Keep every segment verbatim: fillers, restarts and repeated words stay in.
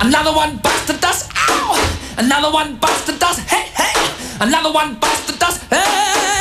Another one bites the dust. Ow! Another one bites the dust. Hey, hey! Another one bites the dust. Hey!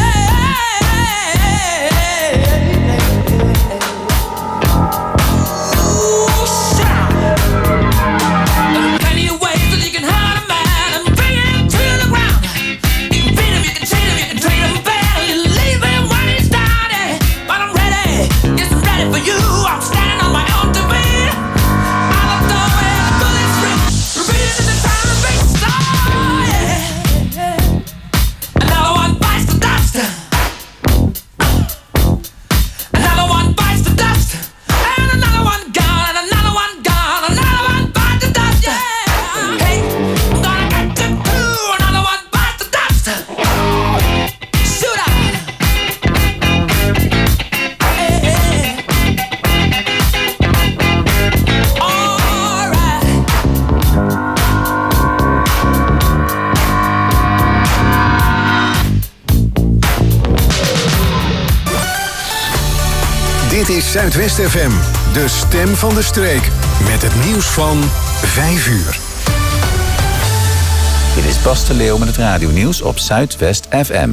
Dit is Zuidwest F M, de stem van de streek. Met het nieuws van vijf uur. Dit is Bas de Leeuw met het radionieuws op Zuidwest F M.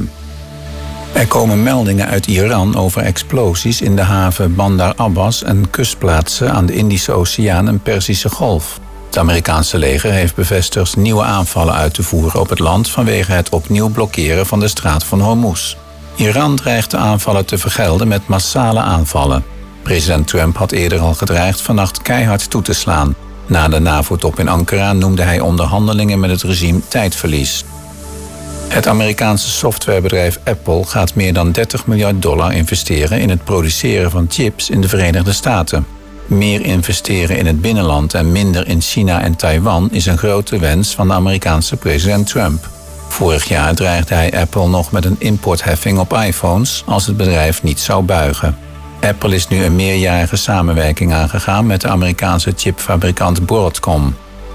Er komen meldingen uit Iran over explosies in de haven Bandar Abbas en kustplaatsen aan de Indische Oceaan en Perzische Golf. Het Amerikaanse leger heeft bevestigd nieuwe aanvallen uit te voeren op het land vanwege het opnieuw blokkeren van de straat van Hormuz. Iran dreigt de aanvallen te vergelden met massale aanvallen. President Trump had eerder al gedreigd vannacht keihard toe te slaan. Na de NAVO-top in Ankara noemde hij onderhandelingen met het regime tijdverlies. Het Amerikaanse softwarebedrijf Apple gaat meer dan dertig miljard dollar investeren in het produceren van chips in de Verenigde Staten. Meer investeren in het binnenland en minder in China en Taiwan is een grote wens van de Amerikaanse president Trump. Vorig jaar dreigde hij Apple nog met een importheffing op iPhones als het bedrijf niet zou buigen. Apple is nu een meerjarige samenwerking aangegaan met de Amerikaanse chipfabrikant Broadcom.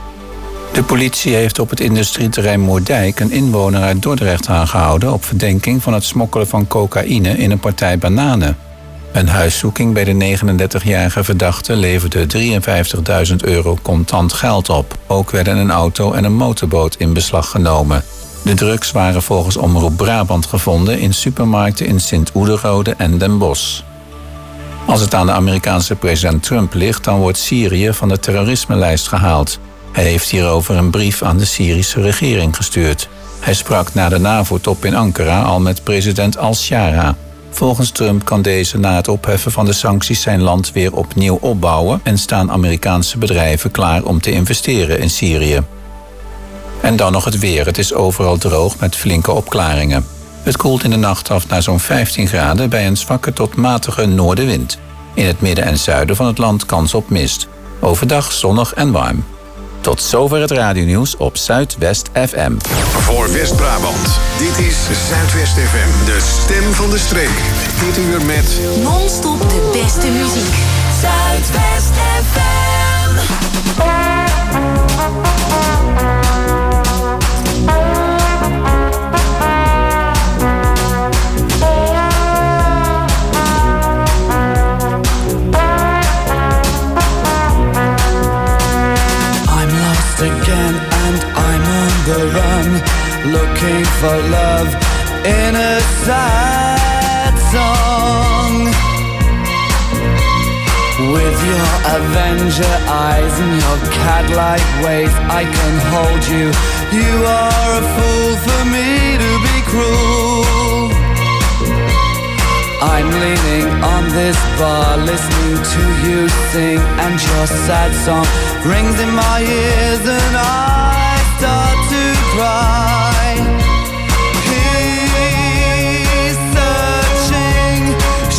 De politie heeft op het industrieterrein Moerdijk een inwoner uit Dordrecht aangehouden op verdenking van het smokkelen van cocaïne in een partij bananen. Een huiszoeking bij de negenendertigjarige verdachte leverde drieënvijftigduizend euro contant geld op. Ook werden een auto en een motorboot in beslag genomen. De drugs waren volgens Omroep Brabant gevonden in supermarkten in Sint-Oederode en Den Bosch. Als het aan de Amerikaanse president Trump ligt, dan wordt Syrië van de terrorismelijst gehaald. Hij heeft hierover een brief aan de Syrische regering gestuurd. Hij sprak na de NAVO-top in Ankara al met president al-Shara. Volgens Trump kan deze na het opheffen van de sancties zijn land weer opnieuw opbouwen en staan Amerikaanse bedrijven klaar om te investeren in Syrië. En dan nog het weer. Het is overal droog met flinke opklaringen. Het koelt in de nacht af naar zo'n vijftien graden bij een zwakke tot matige noordenwind. In het midden en zuiden van het land kans op mist. Overdag zonnig en warm. Tot zover het radionieuws op Zuidwest F M. Voor West-Brabant, dit is Zuidwest F M, de stem van de streek. Dit uur met non-stop de beste muziek. Zuidwest F M. Again and I'm on the run, looking for love in a sad song. With your Avenger eyes and your cat-like ways, I can hold you. You are a fool for me to be cruel. I'm leaning on this bar, listening to you sing, and your sad song rings in my ears and I start to cry. He's searching,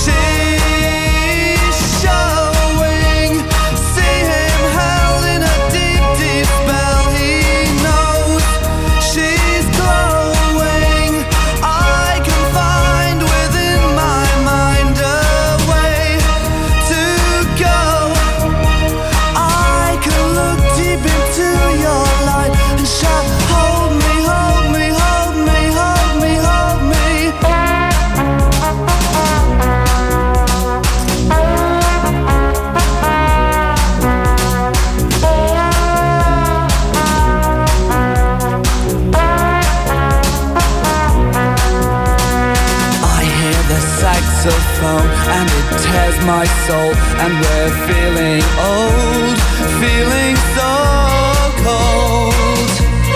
she's showing. See him held in a deep, deep spell. He knows she's glowing. I can find within my mind a way to go. I can look deep into your light and shout, hold me, hold me. my soul, and we're feeling old, feeling so cold.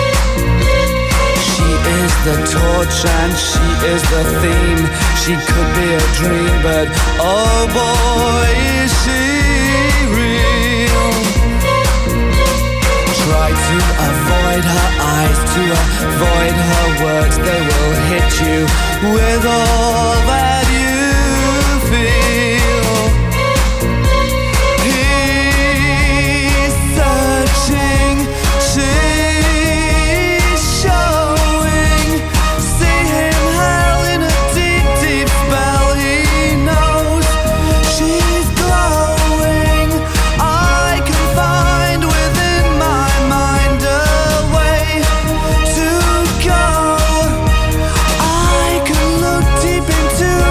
She is the torch and she is the theme. She could be a dream, but oh boy, is she real. Try to avoid her eyes, to avoid her words. They will hit you with all that you feel. He's searching, she's showing. See him held in a deep, deep spell. He knows she's glowing. I can find within my mind a way to go. I can look deep into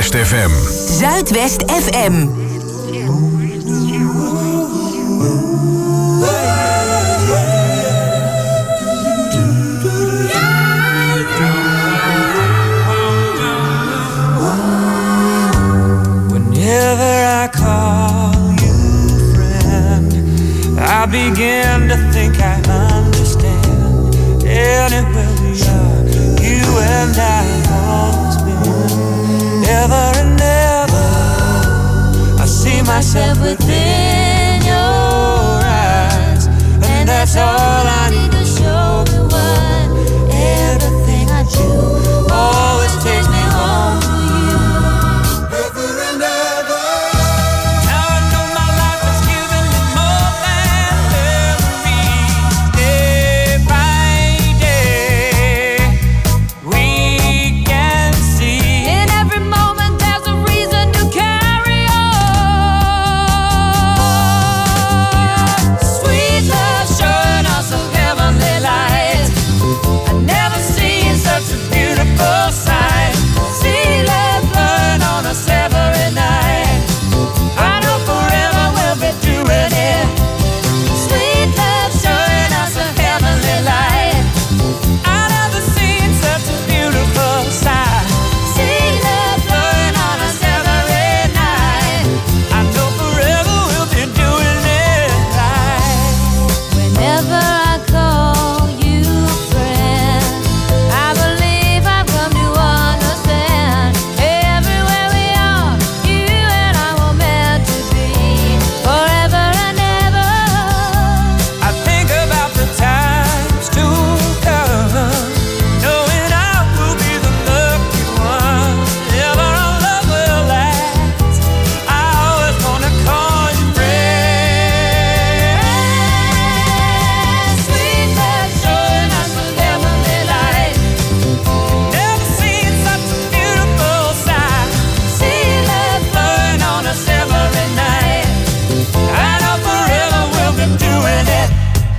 Zuidwest F M. Zuidwest F M. Whenever I call you friend, I begin to think I understand. Anywhere we are, you and I have always been. Ever and ever, I see myself within your eyes, and that's all I need to show me what everything I do always takes me home to you. Ever and ever. Now I know my life has given me more than memories. Day by day, we can see in every moment there's a reason to carry on. Sweet love showing us a heavenly light. I've never seen such a beautiful sight. See love blowing on us every night. I know forever we'll be doing it. Sweet love showing us a heavenly light. I've never seen such a beautiful sight. See love blowing on us every night. I know forever we'll be doing it right. Whenever I call you friend, I believe I've come to understand. Everywhere we are, you and I were meant to be forever and ever. I think about the times to come, knowing I will be the lucky one. Ever our love will last. I always wanna call you friend. Sweet love showing us a heavenly light. Never seen such a beautiful sight. See love blowing on us every night. I know forever we'll be doing it.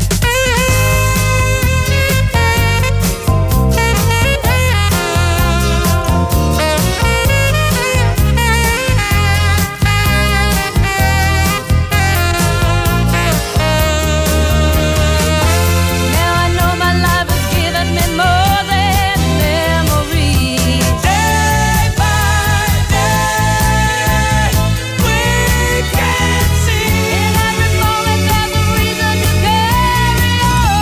Now I know my life has given me more than memories. Day by day, we can see in every moment there's a reason to carry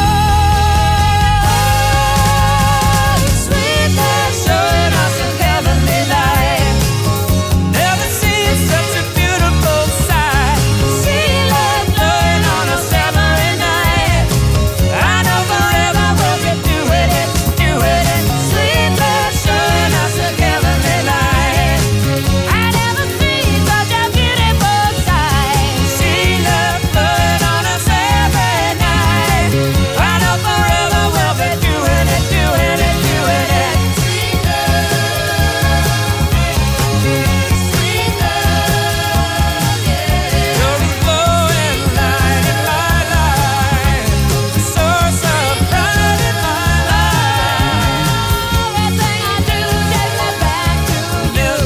on. Sweet love showing us a heavenly light. Never seen such a beautiful sight. See love blowing on us every night. I know forever we'll be doing it, doing it. Sweet love showing us a heavenly light. I never seen such a beautiful sight. See love blowing on us every night. I know forever we'll be doing it, doing it, doing it. Sweet love, sweet love, yeah. You're the glowing light in my life, the source of pride in my life. Everything I do takes me back to you.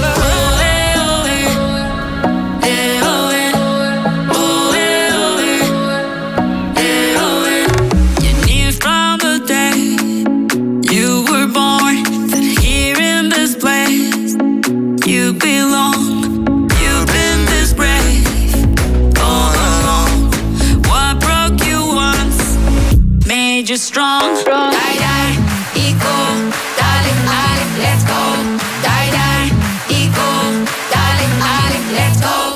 You knew from the day you were born that here in this place you belong. You've been this brave all along. What broke you once made you strong. Die, die, equal, darling, darling, let's go. Die, die, equal, darling, darling, let's go.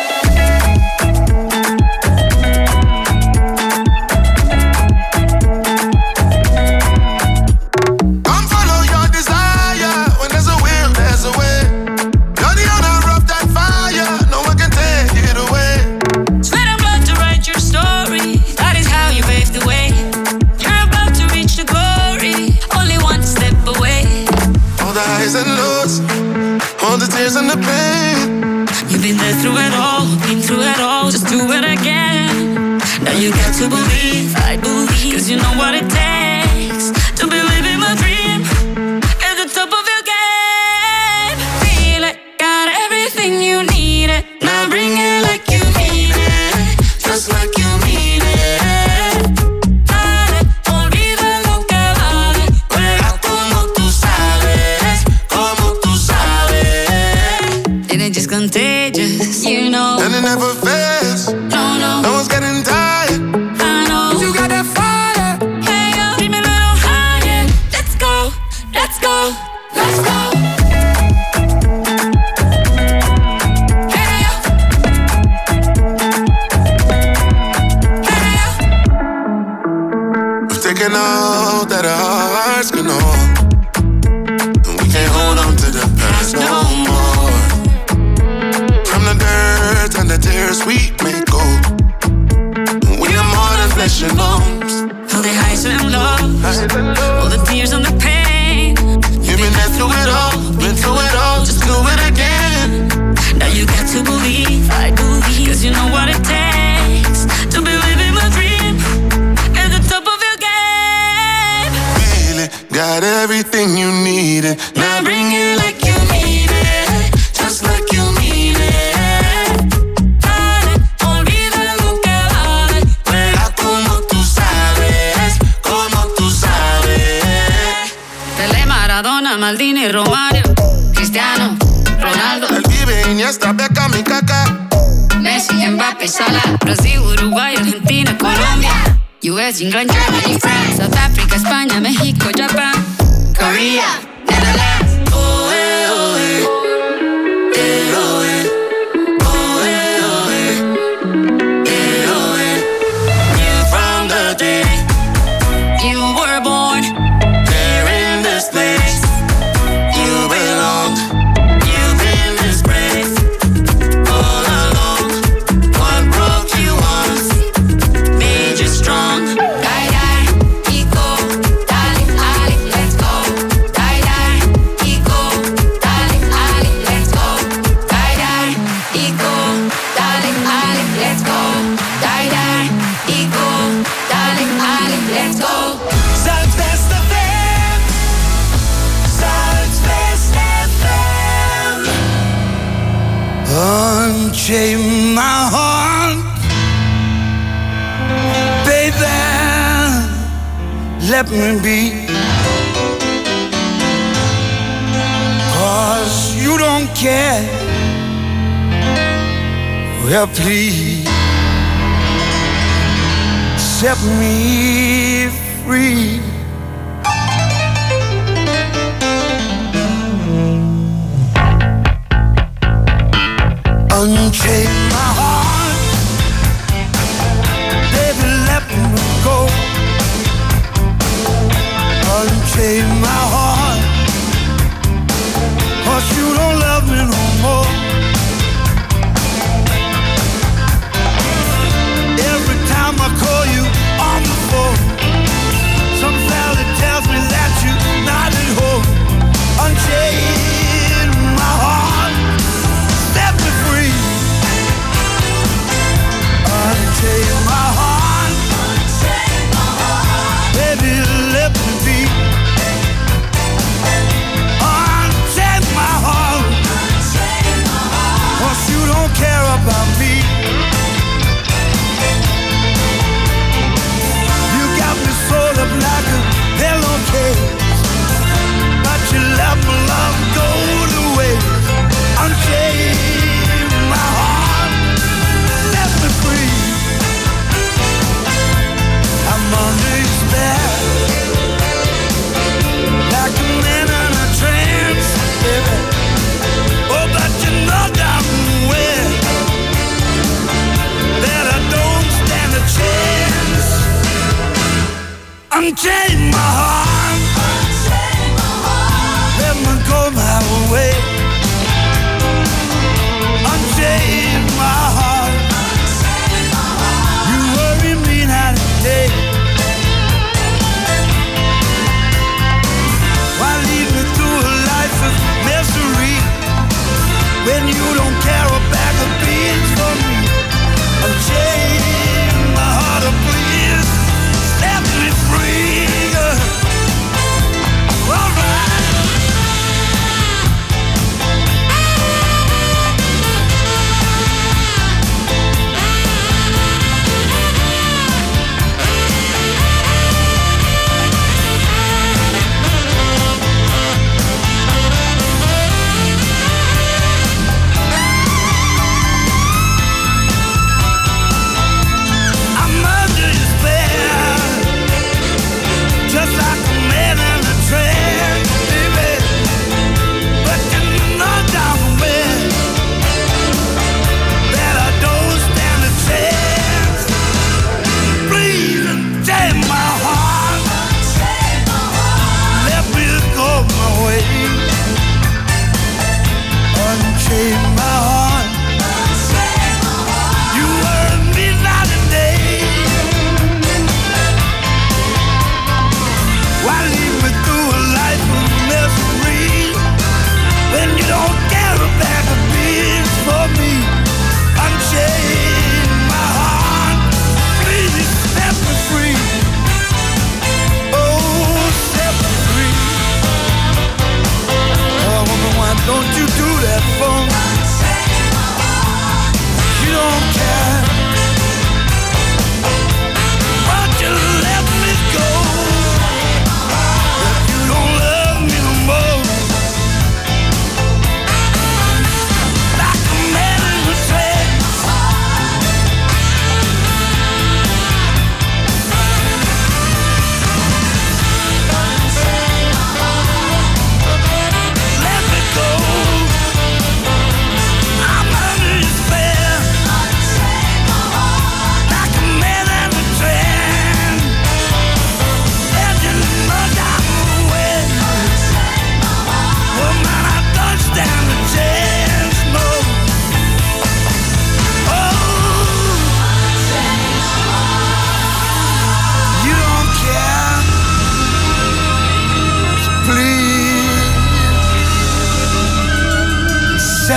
Come follow your desire. When there's a will, there's a way. You're the owner of that fire. No one can take it away. Sweat and blood to write your story. That is how you paved the way. You're about to reach the glory. Only one step away. All the highs and lows, all the tears and the pain. You've been there through it all, been through it all. Just do it again. Now you got to believe, I believe, cause you know what it takes to believe in my dream. At the top of your game, feel it, got working out that our hearts can hold. And we can't hold on to the past no more. From the dirt and the tears we may go. We are more than flesh and bones. All the highs and lows, all the tears and the pain. You've been there through it all, been through it all, just do it again. Now you got to believe, I believe, cause you know what it takes to be living my dream at the top of your game. Really got everything you needed. Now bring it like you mean it, just like you mean it. Dale, olvida lo que vale, juega como tú sabes, como tú sabes. Pelé, Maradona, Maldini, Romario, Cristiano, Ronaldo, El Pibe, Iniesta, Beckham y Kaká, Messi, Mbappé, Salah, Brasil, Uruguay, Argentina, Colombia, U S, England, Germany, France, South Africa, España, México, Japan, Korea, Netherlands. Oh, eh, oh, eh. Eh, oh, eh. Oh, eh, oh, eh. Eh, oh, eh. Knew from the day you were born, there in this place you belong. you've been this brave all along. What broke you once Made you strong. Die, die, ego, dale, dale, let's go. Die, die, ego, dale, dale, let's go. Die, die, ego, dale, dale, let's go. Die, die, ego, dale, dale, let's go. Zuidwest F M. Zuidwest F M. Unchain my heart, baby, let me be. Cause you don't care. Well, please set me free. Unchain my heart, baby, let me go. Unchain my heart, cause you don't love me no more. Every time I call you on the phone, some fella tells me that you're not at home. Unchain my heart, set me free. Unchain my heart, baby, let me be. Unchain my heart, cause you don't care about me. You got me sold up like a pillowcase, but you let my love go to waste. Unchain my heart, set me free. I'm under your spell, like a man in a trance, baby. Oh, but you know damn well that I don't stand a chance. Unchain my heart, let me go my way. Unchain my heart, you worry me night and day. Why lead me through a life of misery when you don't care a bag of beans for me? Unchain my heart, oh please, set me free. All right.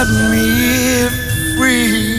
set me free.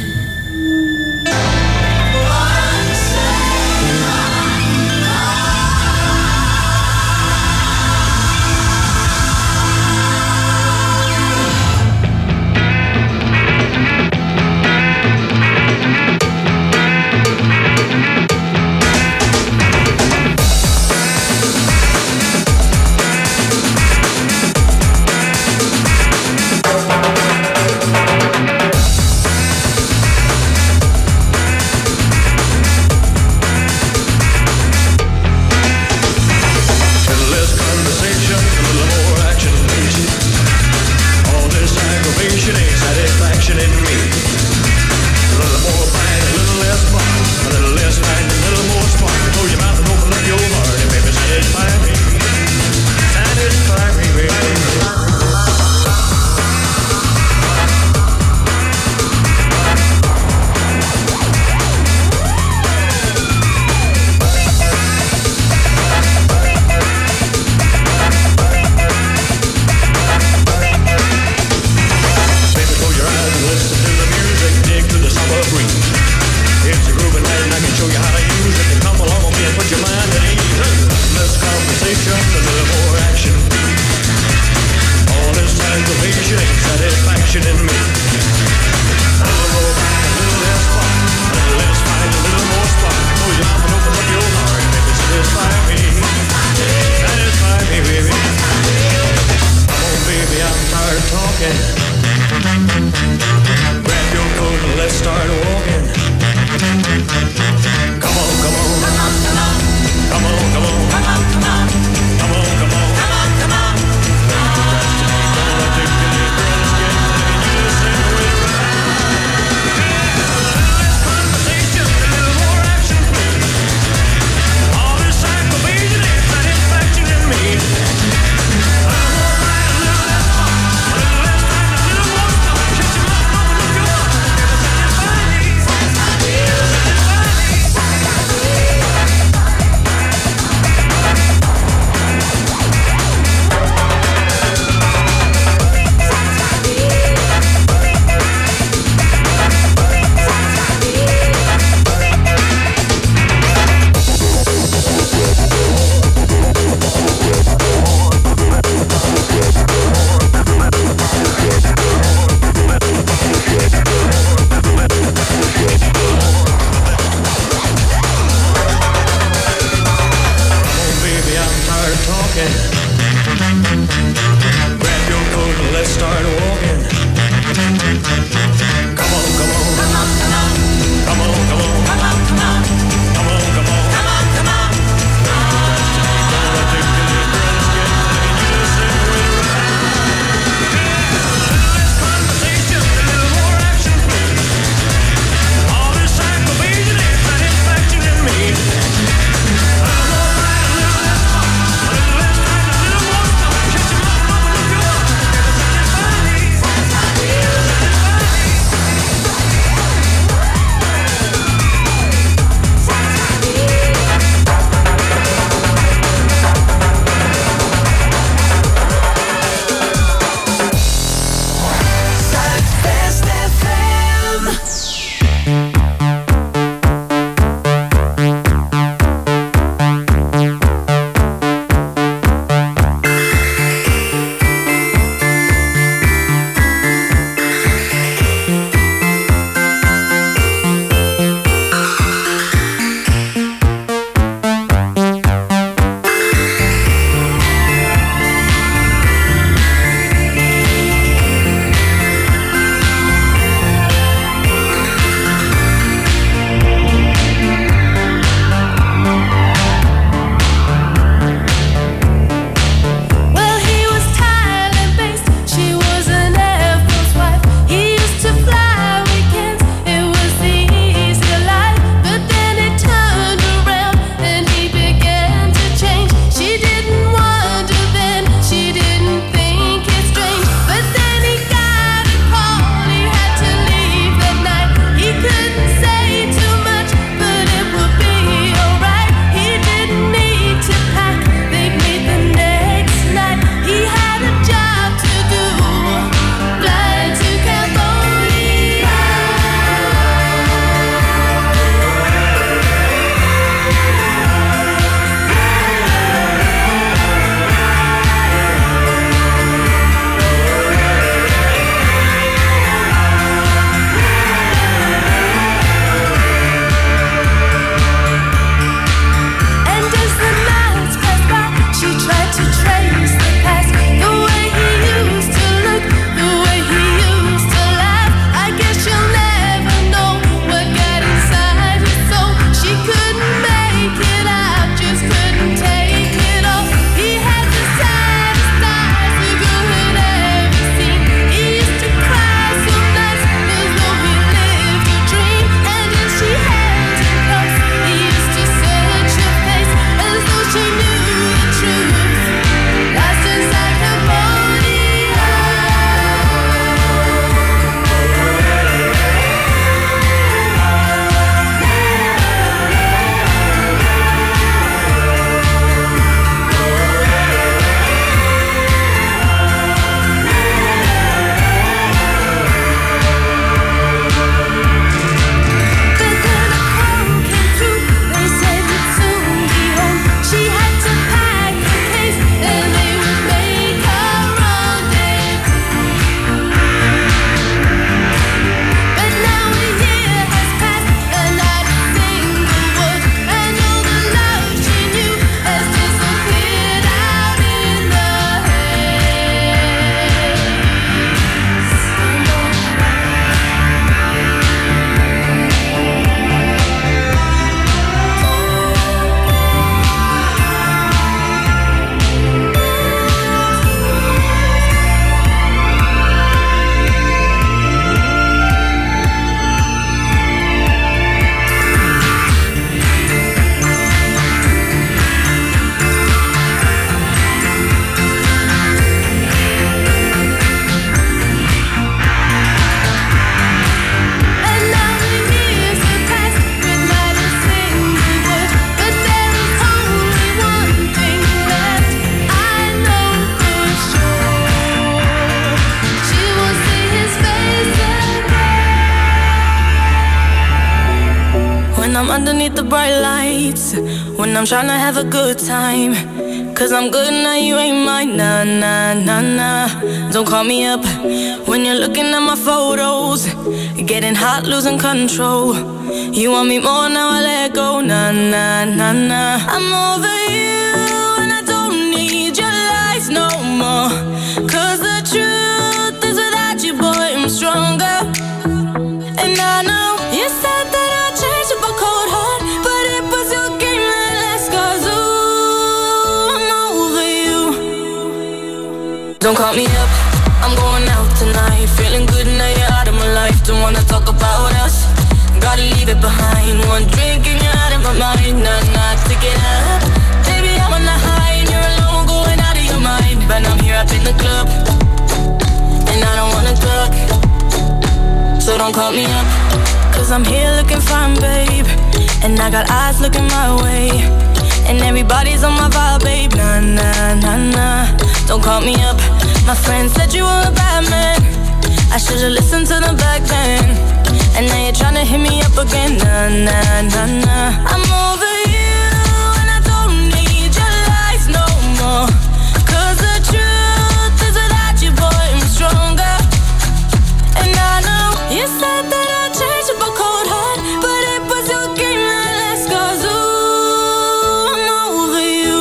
underneath the bright lights when I'm trying to have a good time. Cause I'm good now, you ain't mine. Nah, nah, nah, nah. Don't call me up when you're looking at my photos. Getting hot, losing control. You want me more, now I let go. Nah, nah, nah, nah. I'm over you and I don't need your lies no more. Cause the truth is without you, boy, I'm stronger. And I know you said that I'd change up a cold heart, but it was your game that last. Cause ooh, I'm over you. Don't call me up, I'm going out tonight. Feeling good now you're out of my life. Don't wanna talk about us, gotta leave it behind. One drink and you're out of my mind. Nah, nah, take it up. Baby, I'm on the high and you're alone, going out of your mind. But I'm here up in the club and I don't wanna talk, so don't call me up. Cause I'm here looking fine, babe, and I got eyes looking my way, and everybody's on my vibe, babe. Nah, nah, nah, nah. Don't call me up. My friend said you were a bad man. I should've listened to them back then. And now you're tryna hit me up again. Nah, nah, nah, nah. I'm over you and I don't need your lies no more. Cause the truth is without you, boy, I'm stronger. And I know you said that I'd change up a cold heart, but it was your game that last. Cause ooh, I'm over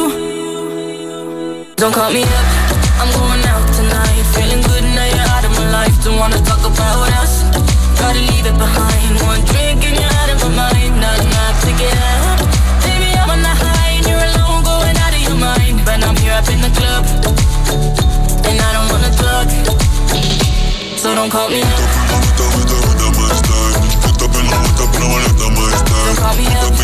you. Don't call me up, I'm going out tonight. Feeling good now you're out of my life. Don't wanna talk about us, gotta leave it behind. One drink and you're out of my mind. Nah, nah, take it up. Baby, I'm on the high and you're alone, going out of your mind. But I'm here up in the club and I don't wanna talk, so don't call me up. Don't call me up. Don't call me up. Don't call me up.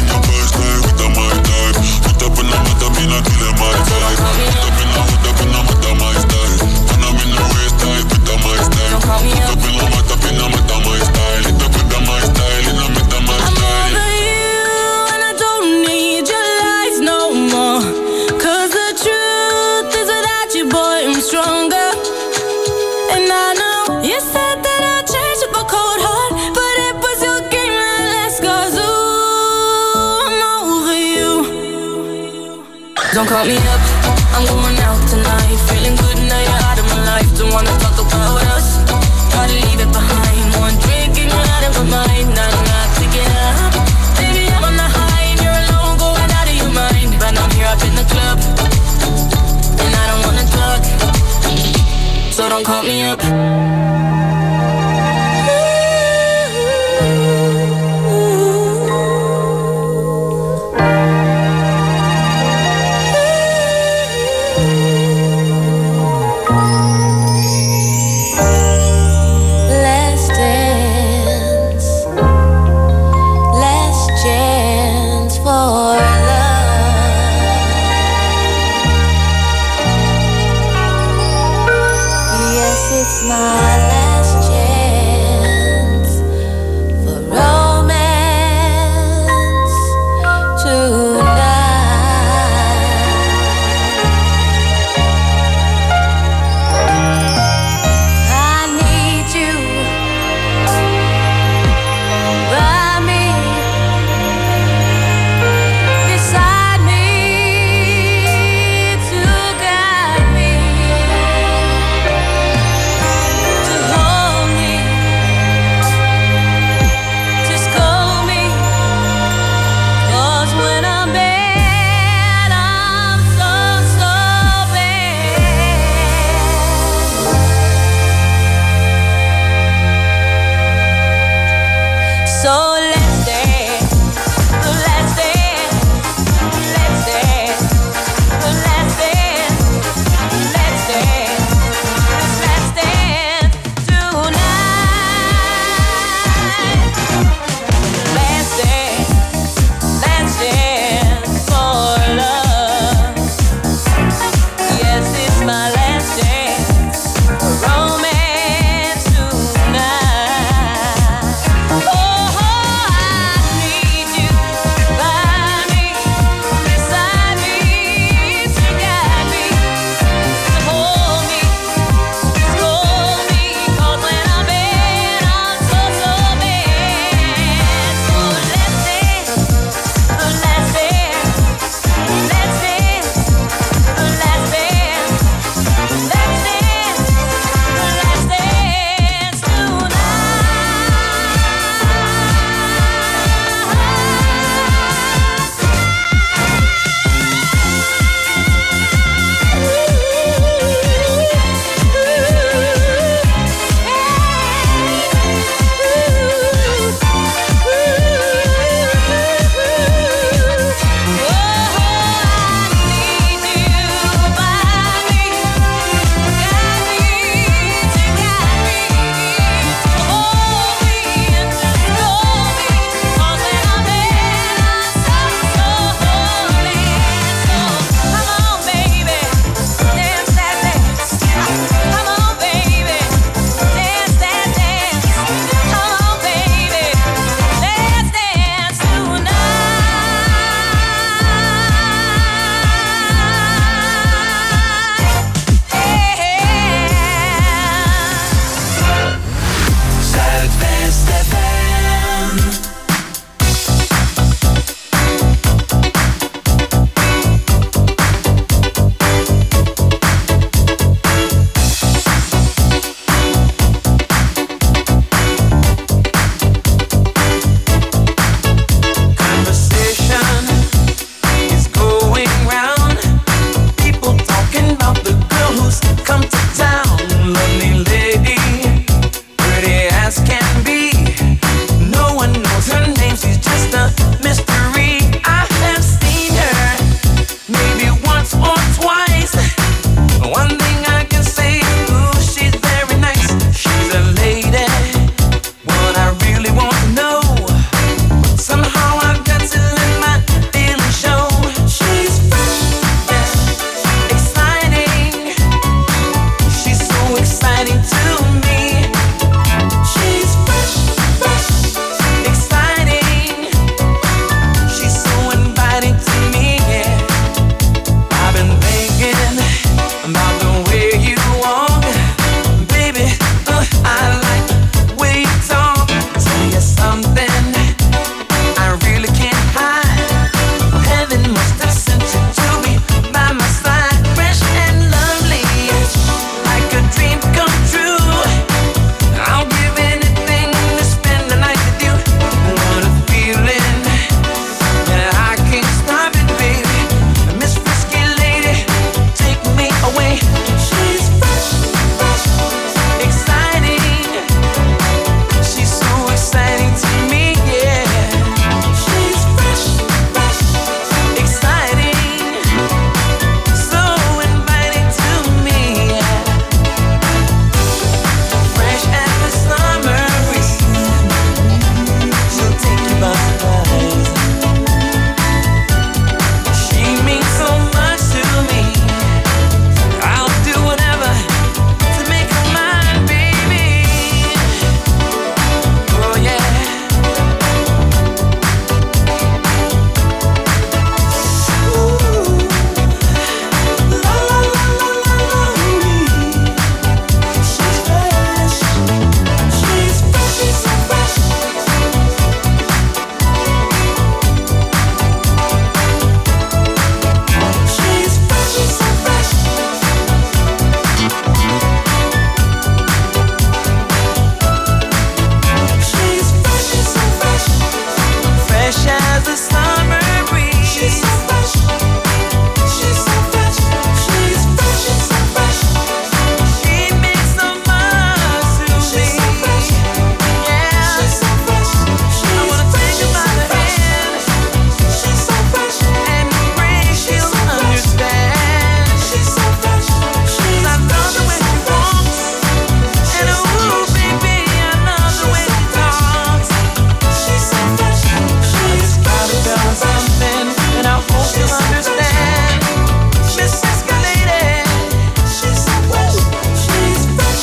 I'm over you and I don't need your lies no more. Cause the truth is without you, boy, I'm stronger. And I know you said that I'd change up a cold heart, but it was your game that last. Cause ooh, I'm over you. Don't call me up, I'm going out tonight. Feeling good now you're out of my life. Don't wanna talk about us, gotta leave it behind. One drink and you're out of my mind. Nah, nah, take it up. Baby, I'm on the high and you're alone, going out of your mind. But I'm here up in the club and I don't wanna talk, so don't call me up. Let's dance. or twice. One thing I can say, ooh, she's very nice. She's a lady. What I really want to know. Somehow I've got to let my feelings show. She's fresh, yeah, exciting. She's so exciting to me. She's fresh, fresh, exciting. She's so inviting to me, yeah. I've been thinking about the way you walk, baby. Uh, I like the way you talk. Tell you something I really can't hide. Heaven must have sent you to me by my side, fresh and lovely, like a dream come true. I'll give anything to spend the night with you. What a feeling, yeah, I can't stop it, baby. Miss Frisky Lady, take me away. She's fresh, fresh, exciting. She's so exciting to me, yeah. She's fresh, fresh, exciting. So inviting to me, yeah. Fresh as the summer breeze. She'll take you by surprise. She means so much to me. I'll do whatever to make her mine, baby. Oh yeah. Ooh. La la la la la la. She's fresh. She's fresh. She's so fresh. She's fresh. She's so fresh. She's fresh, she's so fresh. Fresh as the summer breeze. She's so fresh. She's so fresh. She's fresh, she's so fresh. She means so much to me. She's so fresh. Yeah. She's so fresh. I wanna take her by the hand. She's so fresh. And embrace, she'll understand. She's so fresh. She's I love the way she walks. And ooh, baby, I love the way she talks. She's so fresh. She's gotta tell her something, and I hope you'll understand. Miss Frisky Lady, she's so fresh. She's fresh.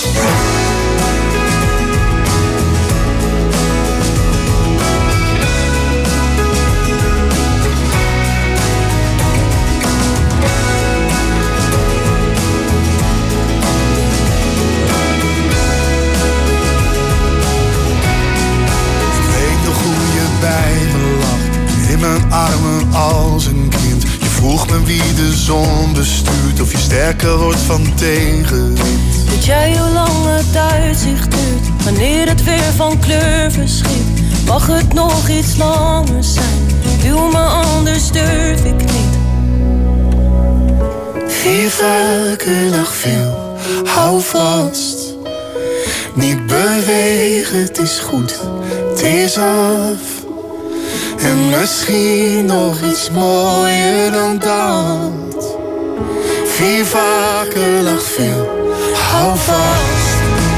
Ik weet nog hoe je bij me lag, in mijn armen als een kind. Je vroeg me wie de zon bestuurt, of je sterker wordt van tegenwind. Dat jij hoe lang het uitzicht duurt, wanneer het weer van kleur verschiet. Mag het nog iets langer zijn, duw me anders durf ik niet. Vier vaker dag veel, hou vast. Niet bewegen, het is goed, het is af. En misschien nog iets mooier dan dat. Vier vaker dag veel, hou vast.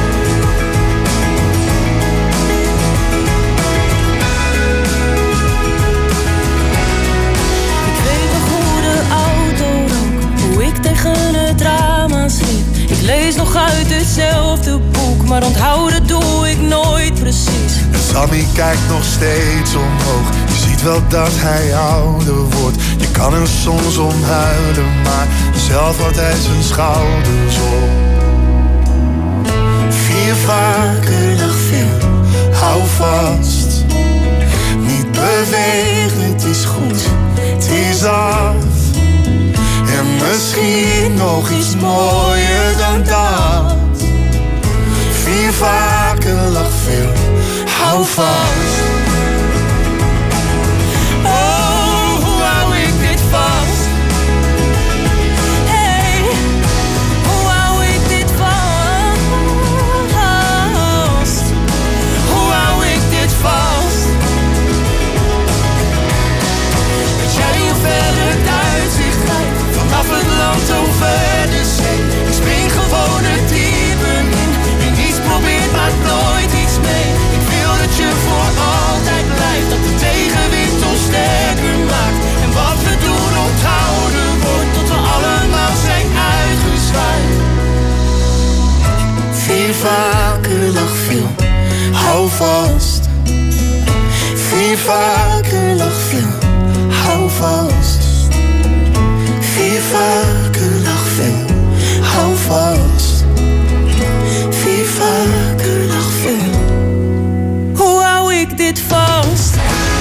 Ik weet nog hoe de auto rook, hoe ik tegen het raam aansliep. Ik lees nog uit hetzelfde boek, maar onthouden doe ik nooit precies. En Sammy kijkt nog steeds omhoog, je ziet wel dat hij ouder wordt. Je kan er soms om huilen, maar zelf houdt hij zijn schouders op. Vier vaker dag veel, hou vast. Niet bewegen, het is goed, het is af. En misschien nog iets mooier dan dat. Vier vaker dag veel, hou vast. Oh, hoe hou ik dit vast? Hey, hoe hou ik dit vast? Hoe hou ik dit vast? Weet jij hoe ver het uitzicht lijkt vanaf het hou vast. Vier vaker lach veel, hou vast. Vier vaker lach veel, hou vast. Vier vaker lach veel. Hoe hou ik dit vast?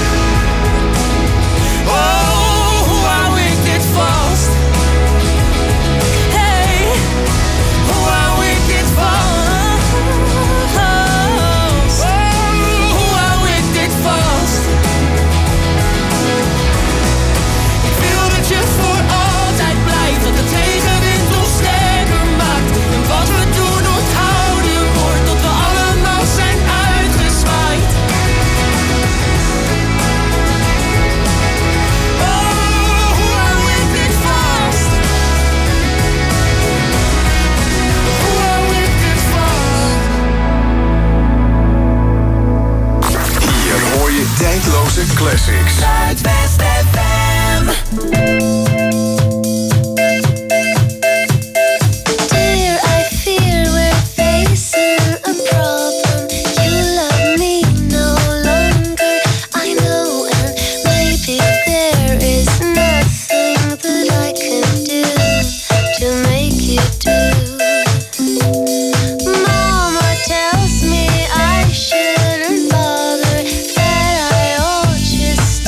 Oh, hoe hou ik dit vast? Hey, hoe hou ik dit vast? Oh, hoe hou ik dit vast? Ik wil dat je voor altijd blijft, dat de tegenwind ons sterker maakt. En wat we doen onthouden wordt, tot we allemaal zijn uitgezwaaid. Tijdloze classics. Zuidwest F M. Dear, I fear we're facing a problem. You love me no longer, I know, and maybe there is nothing that I can do to make you do. Mama tells me I shouldn't bother, that I ought just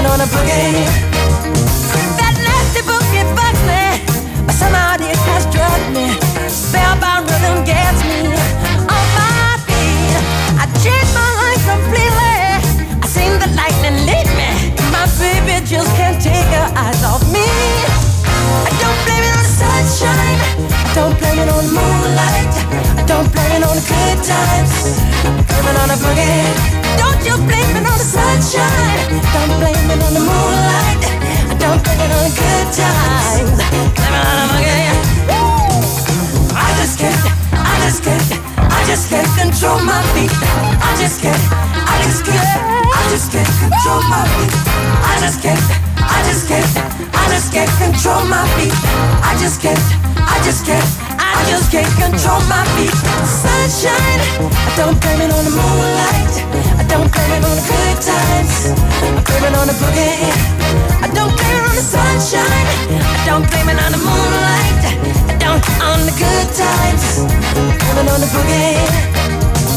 on a boogie. That nasty boogie bugs me, but somehow it has drugged me. Spellbound rhythm gets me on my feet. I changed my life completely. I seen the lightning lead me. My baby just can't take her eyes off me. I don't blame it on the sunshine. I don't blame it on the moonlight. I don't blame it on the good times. Blame it on the boogie. Don't you blame it on the sunshine. Don't blame it on the moonlight. I don't blame it on the good times. Blame it on the boogie. I just can't, I just can't, I just can't control my feet. I just can't, I just can't, I just can't control my feet. I just can't, I just can't, I just can't control my feet. I just can't, I just can't, I just can't control my feet. Sunshine, I don't blame it on the moonlight. I don't blame it on the good times. I blame it on the boogie. I don't blame it on the sunshine. I don't blame it on the moonlight. I don't on the good times. I blame it on the boogie.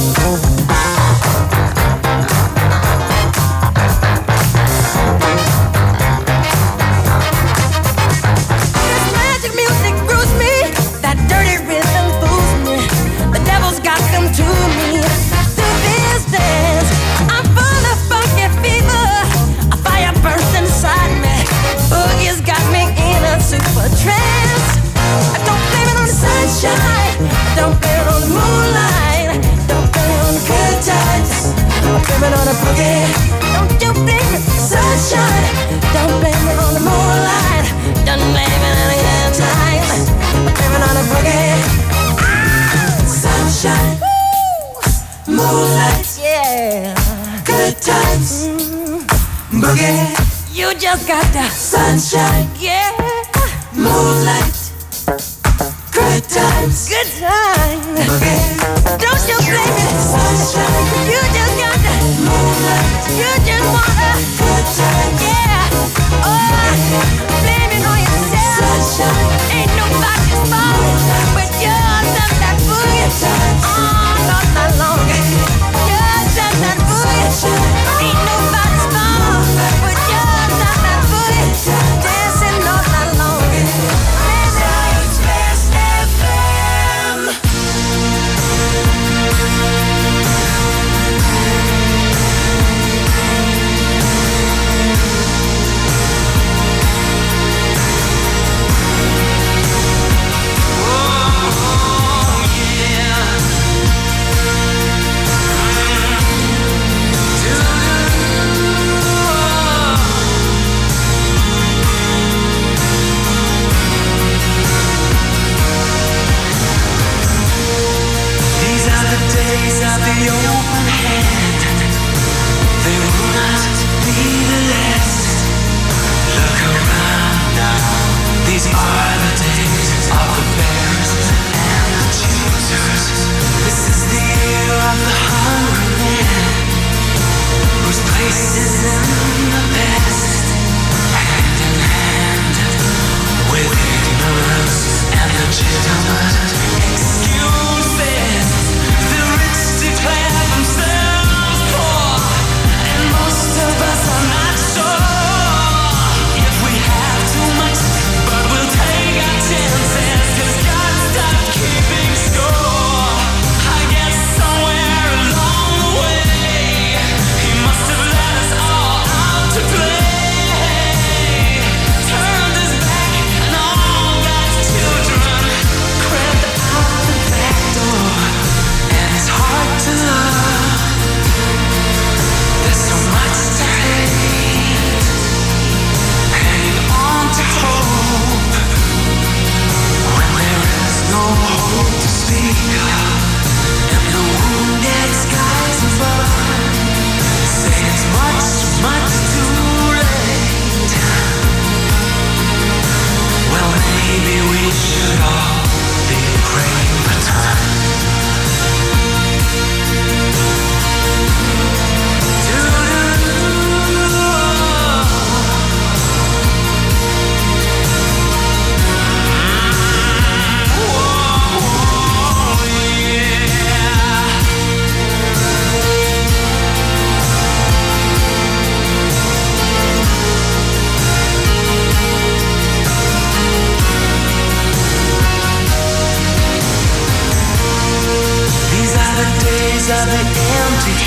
Super trance. I don't blame it on the sunshine. I don't blame it on the moonlight. Don't blame it on the good times. I blame it on the boogie. Don't you blame it on the sunshine. Don't blame it on the moonlight. Don't blame it on the good times. I blame it on the boogie. Ah! Sunshine, woo! Moonlight, yeah, good times, mm. Boogie. You just got the sunshine, yeah. Moonlight, good times, good times. Boogie. Don't you blame it, sunshine. You just got the moonlight. You just wanna good times, yeah. Oh, blame it on yourself. Sunshine. Ain't nobody's fault but yours and that boogie. Oh, not that long. Yours and that boogie. Ain't nobody's fault but yours and that boogie. Dancing all night long.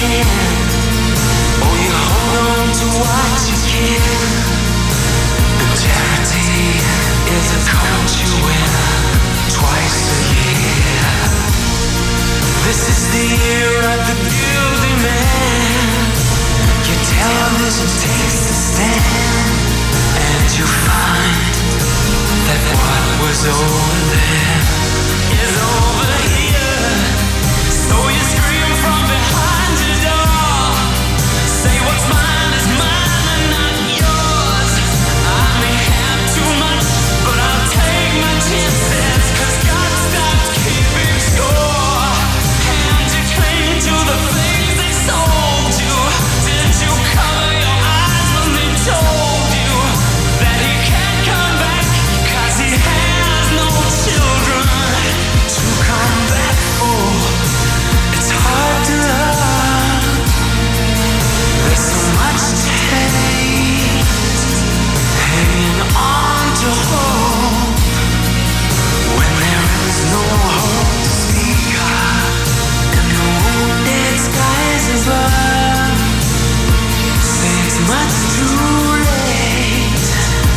can. Oh, you hold on to what you can. But charity is a coat you wear twice a year. This is the year of the building man. Your television takes a stand, and you find that what was over there is over here. So you scream from behind your door, say what's mine is mine and not yours. I may have too much, but I'll take my chances, 'cause God stopped keeping score. And you cling to the things they sold you. Did you cover your eyes when they told you that he can't come back, 'cause he has no children to come back for? It's hard to love. There's so much hate hanging on to hope when there is no hope to speak of, and the wounded skies above say it's much too late.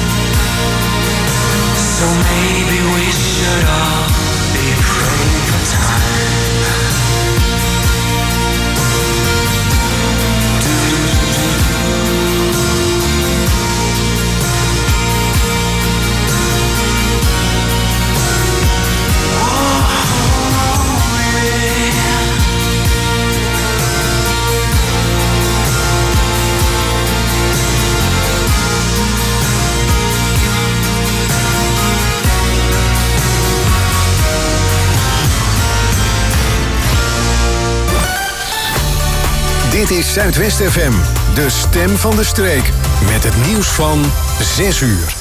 So maybe we should all be praying for time. Dit is Zuidwest F M, de stem van de streek. Met het nieuws van zes uur.